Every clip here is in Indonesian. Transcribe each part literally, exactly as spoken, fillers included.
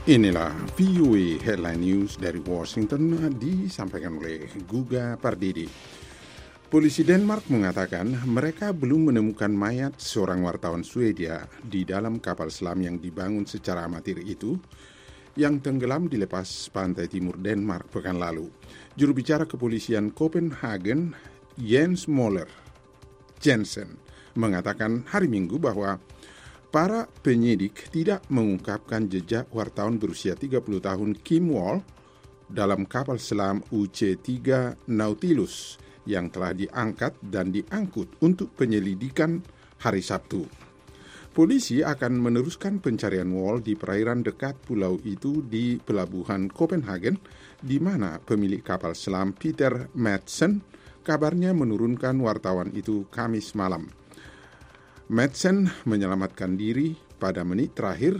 Inilah V O A Headline News dari Washington disampaikan oleh Guga Pardidi. Polisi Denmark mengatakan mereka belum menemukan mayat seorang wartawan Swedia di dalam kapal selam yang dibangun secara amatir itu yang tenggelam di lepas pantai timur Denmark pekan lalu. Juru bicara kepolisian Copenhagen, Jens Møller Jensen, mengatakan hari Minggu bahwa para penyidik tidak mengungkapkan jejak wartawan berusia tiga puluh tahun Kim Wall dalam kapal selam U C tiga Nautilus yang telah diangkat dan diangkut untuk penyelidikan hari Sabtu. Polisi akan meneruskan pencarian Wall di perairan dekat pulau itu di pelabuhan Copenhagen, di mana pemilik kapal selam Peter Madsen kabarnya menurunkan wartawan itu Kamis malam. Madsen menyelamatkan diri pada menit terakhir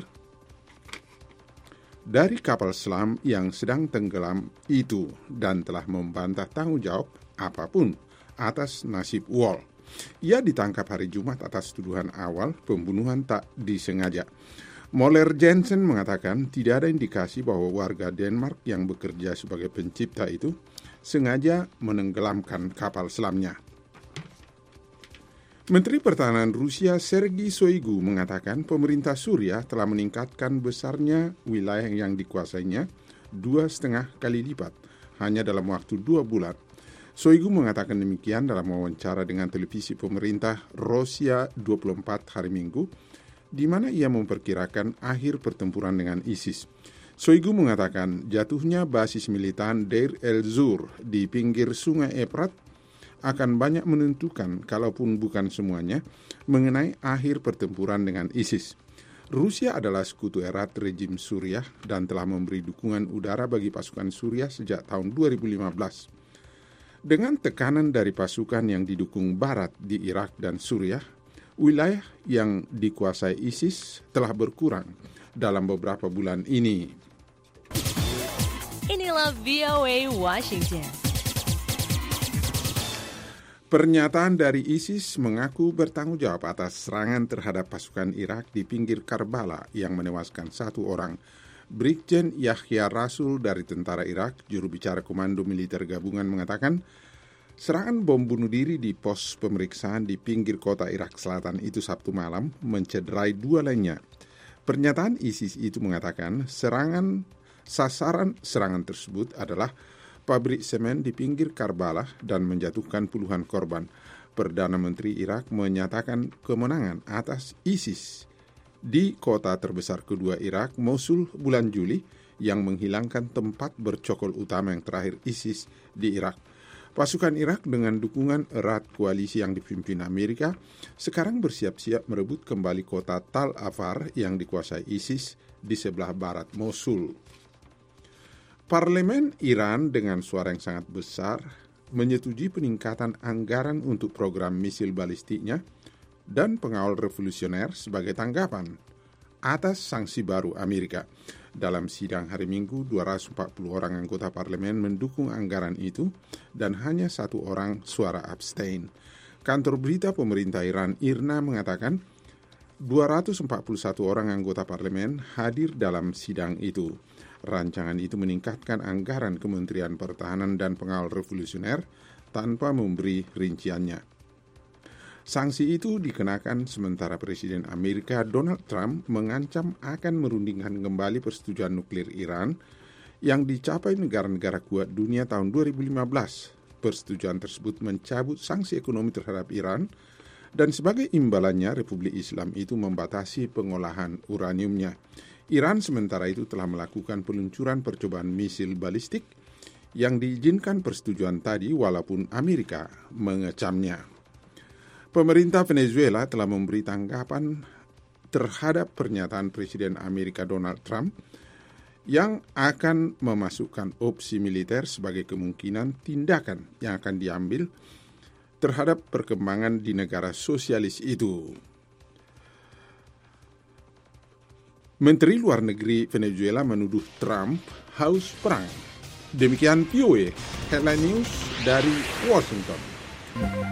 dari kapal selam yang sedang tenggelam itu dan telah membantah tanggung jawab apapun atas nasib Wall. Ia ditangkap hari Jumat atas tuduhan awal pembunuhan tak disengaja. Møller Jensen mengatakan tidak ada indikasi bahwa warga Denmark yang bekerja sebagai pencipta itu sengaja menenggelamkan kapal selamnya. Menteri Pertahanan Rusia Sergei Shoigu mengatakan pemerintah Suriah telah meningkatkan besarnya wilayah yang dikuasainya dua setengah kali lipat hanya dalam waktu dua bulan. Shoigu mengatakan demikian dalam wawancara dengan televisi pemerintah Rosia dua puluh empat hari Minggu, di mana ia memperkirakan akhir pertempuran dengan ISIS. Shoigu mengatakan jatuhnya basis militan Deir el-Zur di pinggir sungai Efrat akan banyak menentukan, kalaupun bukan semuanya, mengenai akhir pertempuran dengan ISIS. Rusia adalah sekutu erat rejim Suriah dan telah memberi dukungan udara bagi pasukan Suriah sejak tahun dua ribu lima belas. Dengan tekanan dari pasukan yang didukung Barat di Irak dan Suriah, wilayah yang dikuasai ISIS telah berkurang dalam beberapa bulan ini. Inilah V O A Washington. Pernyataan dari ISIS mengaku bertanggung jawab atas serangan terhadap pasukan Irak di pinggir Karbala yang menewaskan satu orang. Brigjen Yahya Rasul dari tentara Irak, juru bicara Komando Militer Gabungan, mengatakan serangan bom bunuh diri di pos pemeriksaan di pinggir kota Irak Selatan itu Sabtu malam mencederai dua lainnya. Pernyataan ISIS itu mengatakan serangan sasaran serangan tersebut adalah pabrik semen di pinggir Karbala dan menjatuhkan puluhan korban. Perdana Menteri Irak menyatakan kemenangan atas ISIS di kota terbesar kedua Irak, Mosul, bulan Juli, yang menghilangkan tempat bercokol utama yang terakhir ISIS di Irak. Pasukan Irak dengan dukungan erat koalisi yang dipimpin Amerika sekarang bersiap-siap merebut kembali kota Tal Afar yang dikuasai ISIS di sebelah barat Mosul. Parlemen Iran dengan suara yang sangat besar menyetujui peningkatan anggaran untuk program misil balistiknya dan pengawal revolusioner sebagai tanggapan atas sanksi baru Amerika. Dalam sidang hari Minggu, dua ratus empat puluh orang anggota parlemen mendukung anggaran itu dan hanya satu orang suara abstain. Kantor berita pemerintah Iran IRNA mengatakan dua ratus empat puluh satu orang anggota parlemen hadir dalam sidang itu. Rancangan itu meningkatkan anggaran Kementerian Pertahanan dan Pengawal Revolusioner tanpa memberi rinciannya. Sanksi itu dikenakan sementara Presiden Amerika Donald Trump mengancam akan merundingkan kembali persetujuan nuklir Iran yang dicapai negara-negara kuat dunia tahun dua ribu lima belas. Persetujuan tersebut mencabut sanksi ekonomi terhadap Iran dan sebagai imbalannya Republik Islam itu membatasi pengolahan uraniumnya. Iran sementara itu telah melakukan peluncuran percobaan misil balistik yang diizinkan persetujuan tadi walaupun Amerika mengecamnya. Pemerintah Venezuela telah memberi tanggapan terhadap pernyataan Presiden Amerika Donald Trump yang akan memasukkan opsi militer sebagai kemungkinan tindakan yang akan diambil terhadap perkembangan di negara sosialis itu. Menteri Luar Negeri Venezuela menuduh Trump haus perang. Demikian V O A Headline News dari Washington.